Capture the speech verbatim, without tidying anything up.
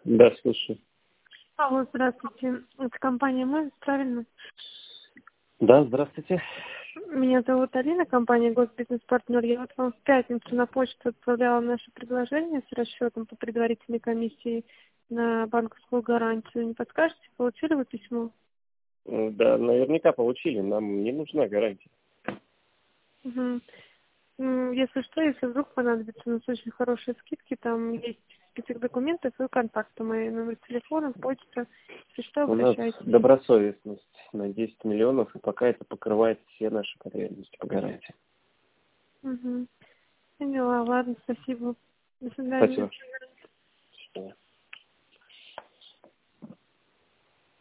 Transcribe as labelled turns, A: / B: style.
A: Да, слушаю.
B: Алло, здравствуйте. Это компания «Мой», правильно?
A: Да, здравствуйте.
B: Меня зовут Алина, компания «Госбизнес-партнер». Я вот вам в пятницу на почту отправляла наше предложение с расчетом по предварительной комиссии на банковскую гарантию. Не подскажете, получили вы письмо?
A: М, Да, наверняка получили. Нам не нужна гарантия.
B: Угу. Если что, если вдруг понадобится, у нас очень хорошие скидки, там есть список документов и контакты, мои номер телефона, почта. Если что,
A: У нас
B: обращайтесь.
A: добросовестность на десять миллионов, и пока это покрывает все наши потребности по гарантии.
B: Угу. Поняла, ладно, спасибо. До свидания.
A: Спасибо. До свидания.